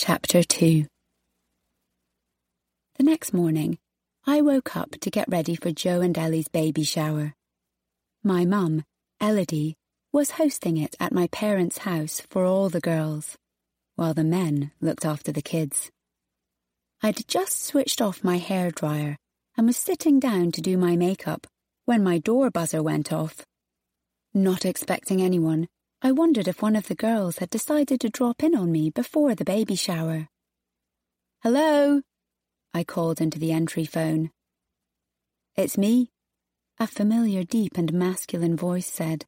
Chapter 2. The next morning, I woke up to get ready for Joe and Ellie's baby shower. My mum, Elodie, was hosting it at my parents' house for all the girls, while the men looked after the kids. I'd just switched off my hairdryer and was sitting down to do my makeup when my door buzzer went off. Not expecting anyone, I wondered if one of the girls had decided to drop in on me before the baby shower. "Hello?" I called into the entry phone. "It's me," a familiar deep and masculine voice said.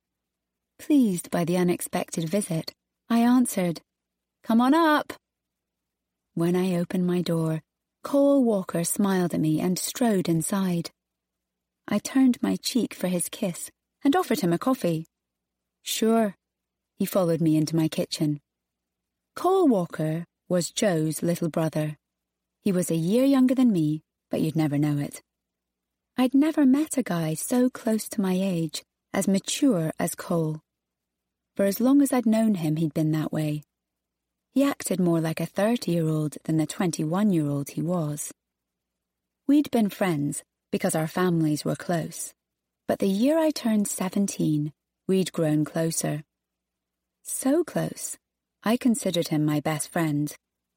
Pleased by the unexpected visit, I answered, "Come on up." When I opened my door, Cole Walker smiled at me and strode inside. I turned my cheek for his kiss and offered him a coffee. "Sure." He followed me into my kitchen. Cole Walker was Joe's little brother. He was a year younger than me, but you'd never know it. I'd never met a guy so close to my age, as mature as Cole. For as long as I'd known him, he'd been that way. He acted more like a 30-year-old than the 21-year-old he was. We'd been friends because our families were close, but the year I turned 17, we'd grown closer. So close, I considered him my best friend.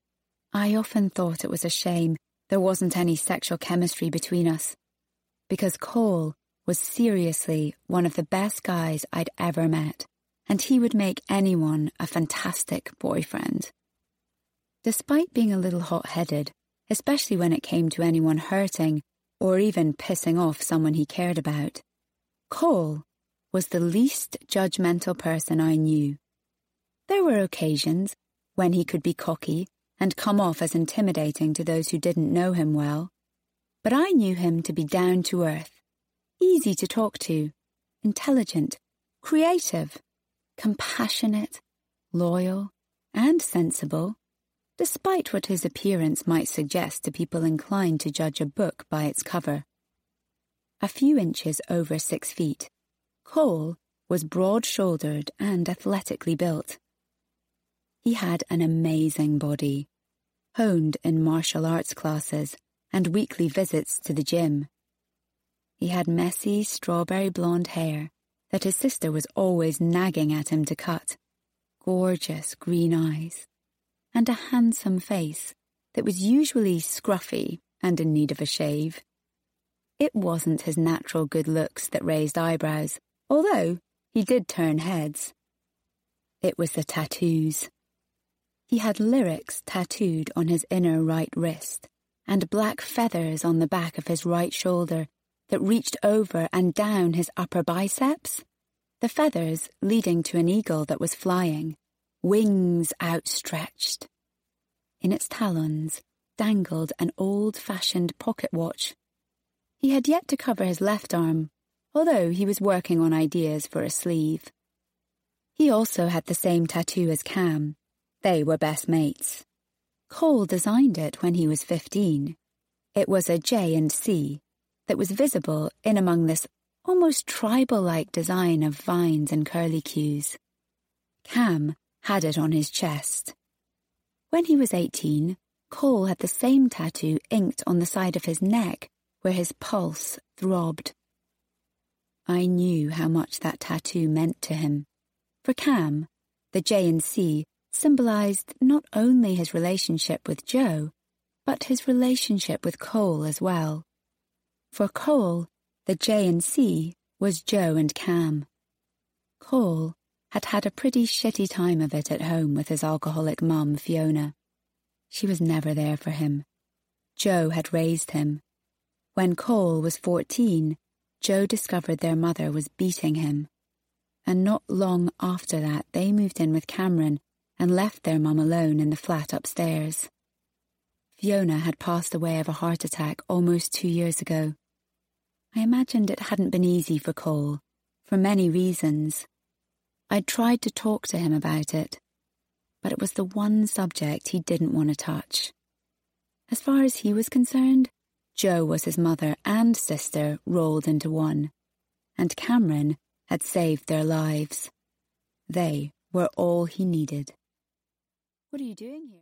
I often thought it was a shame there wasn't any sexual chemistry between us, because Cole was seriously one of the best guys I'd ever met, and he would make anyone a fantastic boyfriend. Despite being a little hot-headed, especially when it came to anyone hurting or even pissing off someone he cared about, Cole was the least judgmental person I knew. There were occasions when he could be cocky and come off as intimidating to those who didn't know him well, but I knew him to be down to earth, easy to talk to, intelligent, creative, compassionate, loyal, and sensible, despite what his appearance might suggest to people inclined to judge a book by its cover. A few inches over 6 feet, Cole was broad-shouldered and athletically built. He had an amazing body, honed in martial arts classes and weekly visits to the gym. He had messy, strawberry blonde hair that his sister was always nagging at him to cut, gorgeous green eyes, and a handsome face that was usually scruffy and in need of a shave. It wasn't his natural good looks that raised eyebrows, although he did turn heads. It was the tattoos. He had lyrics tattooed on his inner right wrist, and black feathers on the back of his right shoulder that reached over and down his upper biceps, the feathers leading to an eagle that was flying, wings outstretched. In its talons dangled an old-fashioned pocket watch. He had yet to cover his left arm, although he was working on ideas for a sleeve. He also had the same tattoo as Cam. They were best mates. Cole designed it when he was 15. It was a J&C that was visible in among this almost tribal-like design of vines and curlicues. Cam had it on his chest. When he was 18, Cole had the same tattoo inked on the side of his neck where his pulse throbbed. I knew how much that tattoo meant to him. For Cam, the J&C symbolized not only his relationship with Joe, but his relationship with Cole as well. For Cole, the J&C was Joe and Cam. Cole had had a pretty shitty time of it at home with his alcoholic mum, Fiona. She was never there for him. Joe had raised him. When Cole was 14, Joe discovered their mother was beating him. And not long after that, they moved in with Cameron and left their mum alone in the flat upstairs. Fiona had passed away of a heart attack almost 2 years ago. I imagined it hadn't been easy for Cole, for many reasons. I'd tried to talk to him about it, but it was the one subject he didn't want to touch. As far as he was concerned, Joe was his mother and sister rolled into one, and Cameron had saved their lives. They were all he needed. "What are you doing here?"